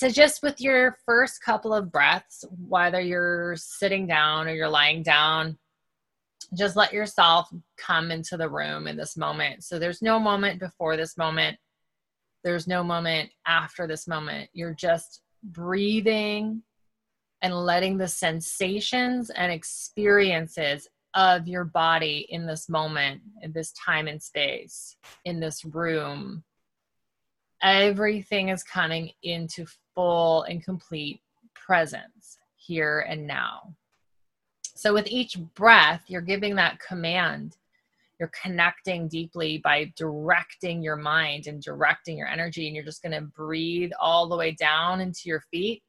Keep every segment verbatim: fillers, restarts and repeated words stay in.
So just with your first couple of breaths, whether you're sitting down or you're lying down, just let yourself come into the room in this moment. So there's no moment before this moment. There's no moment after this moment. You're just breathing and letting the sensations and experiences of your body in this moment, in this time and space, in this room, everything is coming into full and complete presence here and now. So with each breath, you're giving that command. You're connecting deeply by directing your mind and directing your energy. And you're just going to breathe all the way down into your feet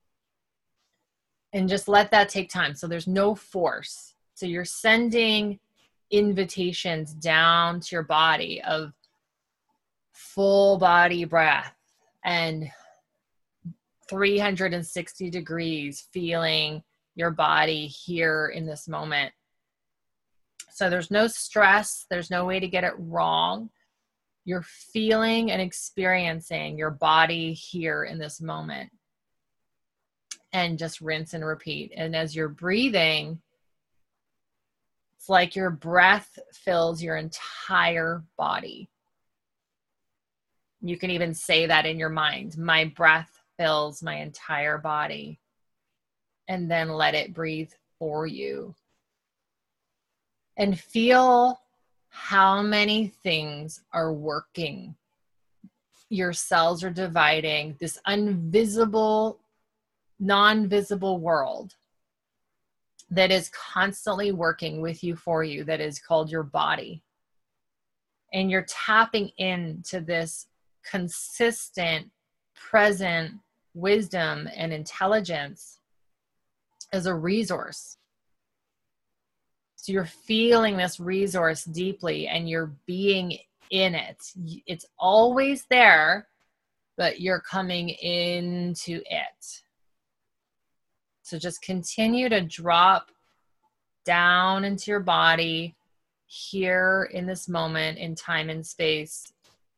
and just let that take time. So there's no force. So you're sending invitations down to your body of full body breath and three hundred sixty degrees, feeling your body here in this moment. So there's no stress. There's no way to get it wrong. You're feeling and experiencing your body here in this moment. And just rinse and repeat. And as you're breathing, it's like your breath fills your entire body. You can even say that in your mind. My breath fills my entire body. And then let it breathe for you. And feel how many things are working. Your cells are dividing. This invisible, non-visible world that is constantly working with you, for you, that is called your body. And you're tapping into this consistent, present wisdom and intelligence as a resource. So you're feeling this resource deeply and you're being in it. It's always there, but you're coming into it. So just continue to drop down into your body here in this moment in time and space.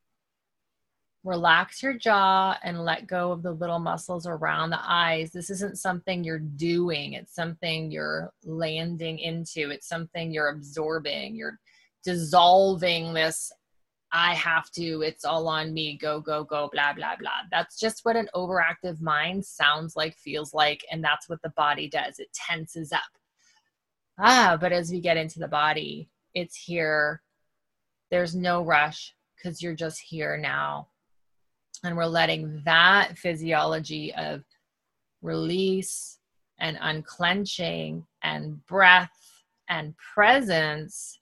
Relax your jaw and let go of the little muscles around the eyes. This isn't something you're doing. It's something you're landing into. It's something you're absorbing. You're dissolving this, I have to, it's all on me, go, go, go, blah, blah, blah. That's just what an overactive mind sounds like, feels like, and that's what the body does. It tenses up. Ah, but as we get into the body, it's here. There's no rush because you're just here now. And we're letting that physiology of release and unclenching and breath and presence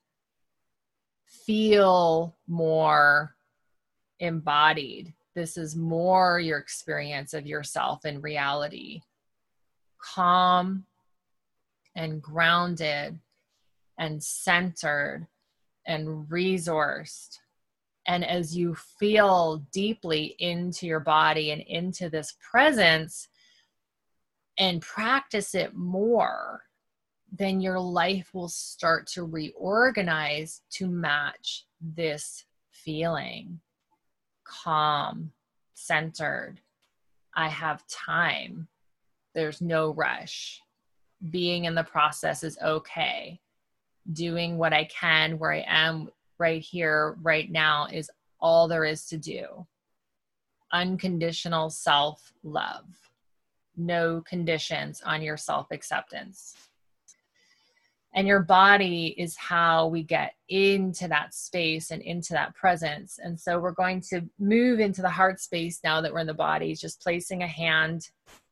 feel more embodied. This is more your experience of yourself in reality. Calm and grounded and centered and resourced. And as you feel deeply into your body and into this presence and practice it more, then your life will start to reorganize to match this feeling. Calm, centered. I have time. There's no rush. Being in the process is okay. Doing what I can where I am right here, right now is all there is to do. Unconditional self-love. No conditions on your self-acceptance. And your body is how we get into that space and into that presence. And so we're going to move into the heart space now that we're in the body, just placing a hand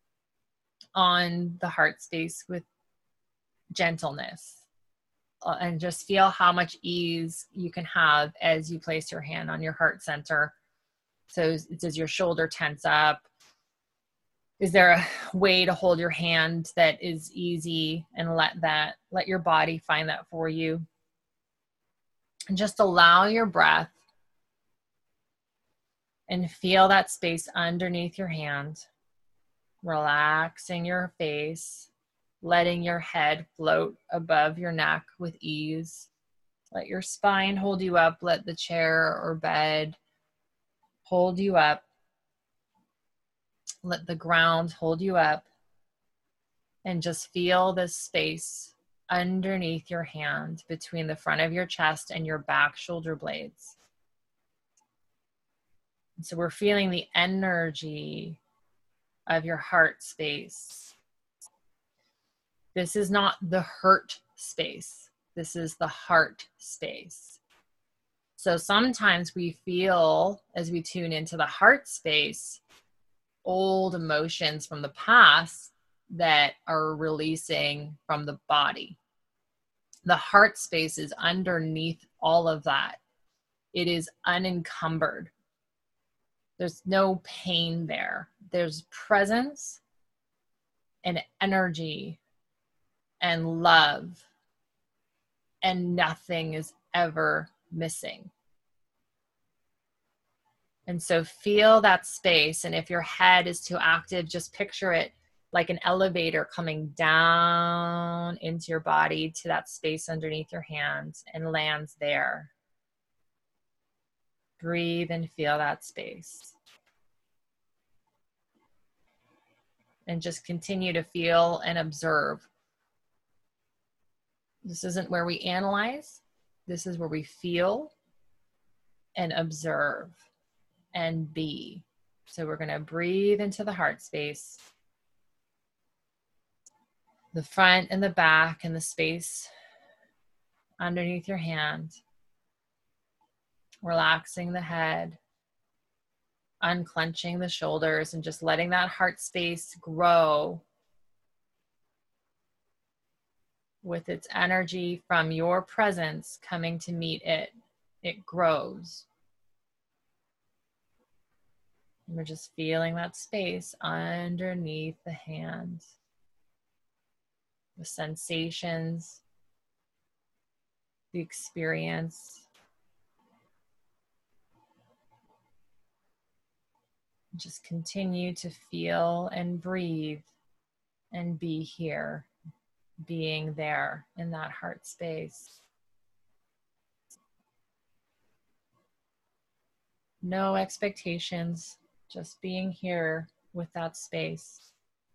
on the heart space with gentleness. Uh, and just feel how much ease you can have as you place your hand on your heart center. So does your shoulder tense up? Is there a way to hold your hand that is easy, and let that, let your body find that for you? And just allow your breath and feel that space underneath your hand, relaxing your face, letting your head float above your neck with ease. Let your spine hold you up. Let the chair or bed hold you up. Let the ground hold you up, and just feel this space underneath your hand between the front of your chest and your back shoulder blades. And so we're feeling the energy of your heart space. This is not the hurt space. This is the heart space. So sometimes we feel, as we tune into the heart space, old emotions from the past that are releasing from the body. The heart space is underneath all of that. It is unencumbered. There's no pain there. There's presence and energy and love, and nothing is ever missing. And so feel that space. And if your head is too active, just picture it like an elevator coming down into your body to that space underneath your hands and lands there. Breathe and feel that space. And just continue to feel and observe. This isn't where we analyze. This is where we feel and observe and be. So we're going to breathe into the heart space, the front and the back and the space underneath your hand, relaxing the head, unclenching the shoulders, and just letting that heart space grow with its energy from your presence coming to meet it. It grows. And we're just feeling that space underneath the hand. The sensations, the experience. Just continue to feel and breathe and be here, being there in that heart space. No expectations, just being here with that space.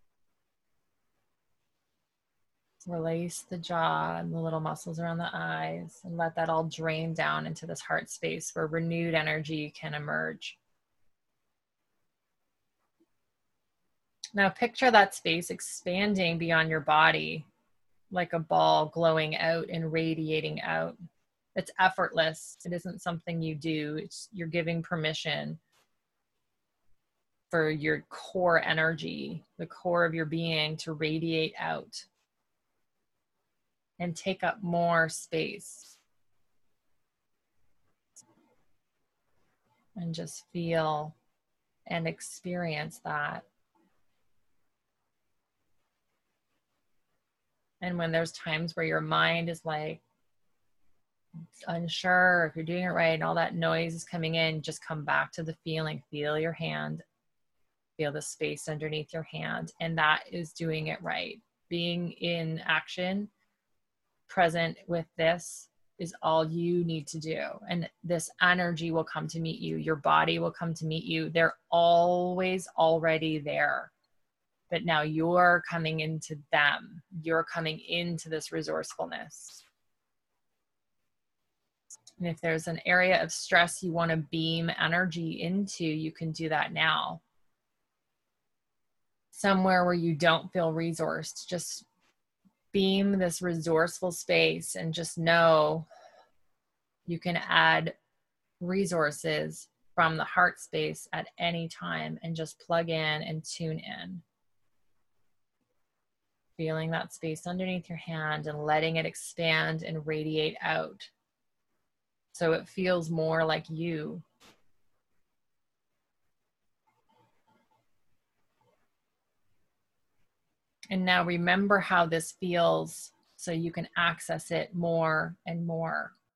Release the jaw and the little muscles around the eyes and let that all drain down into this heart space where renewed energy can emerge. Now picture that space expanding beyond your body like a ball glowing out and radiating out. It's effortless. It isn't something you do. It's, you're giving permission for your core energy, the core of your being, to radiate out and take up more space. And just feel and experience that. And when there's times where your mind is like unsure if you're doing it right and all that noise is coming in, just come back to the feeling. Feel your hand. Feel the space underneath your hand. And that is doing it right. Being in action, present with this, is all you need to do. And this energy will come to meet you. Your body will come to meet you. They're always already there. But now you're coming into them. You're coming into this resourcefulness. And if there's an area of stress you want to beam energy into, you can do that now. Somewhere where you don't feel resourced, just beam this resourceful space and just know you can add resources from the heart space at any time and just plug in and tune in. Feeling that space underneath your hand and letting it expand and radiate out so it feels more like you. And now remember how this feels so you can access it more and more.